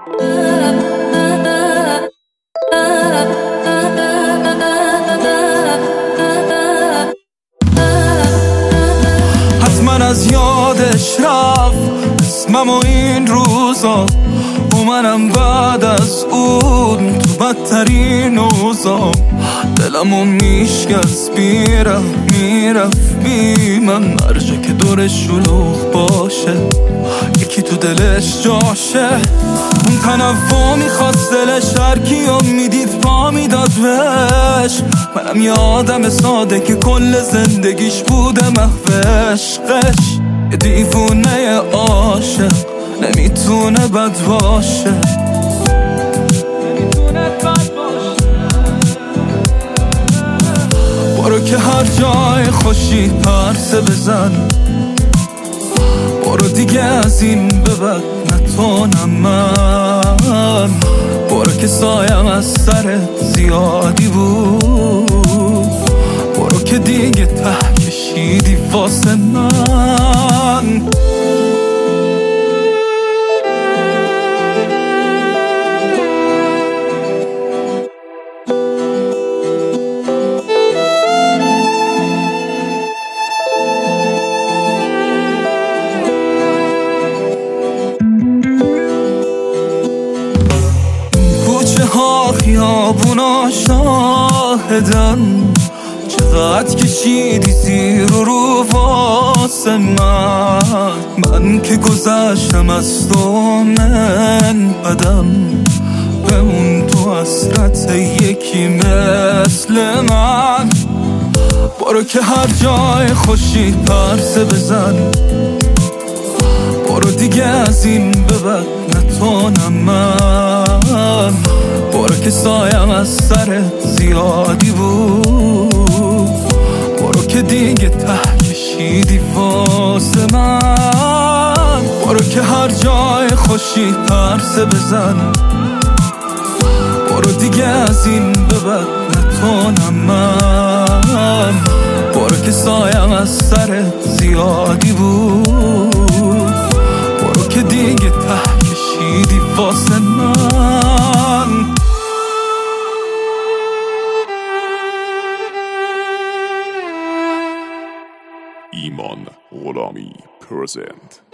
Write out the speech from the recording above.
حتما از یادش رفت اسمم و این روزا، و منم بعد از اون تو بدترین اوضاع. دلمو میشکست میرفت بی من، هرجا که دورش شلوغ باشه یکی تو دلش جاشه. اون تنفع میخواست دلش هرکیو میدید پا میداد بهش. منم یه آدم ساده که کل زندگیش بوده محو عشقش. یه دیوونه عاشق نمیتونه بد باشه. برو که هر جای خوشی پرسه بزن، برو دیگه از این به بعد نتونم من. برو که سایم از سرت زیادی بود، برو که دیگه ته کشیدی واسه من. خیابونا شاهدن چقدر کشیدی زیر و رو واسه من که گذشتم از تو من بدم بمون تو حسرت یکی مثل من. برو که هر جای خوشی پرسه بزن، برو دیگه از این به بعد نتونم من. برو که سایم از سرت زیادی بود، برو که دیگه ته کشیدی واسه من. برو که هر جای خوشی پرسه بزن، برو دیگه از این به بعد نتونم من. برو که سایم از سرت زیادی بود، برو که دیگه ته کشیدی واسه من. ایمان غلامی پرزنت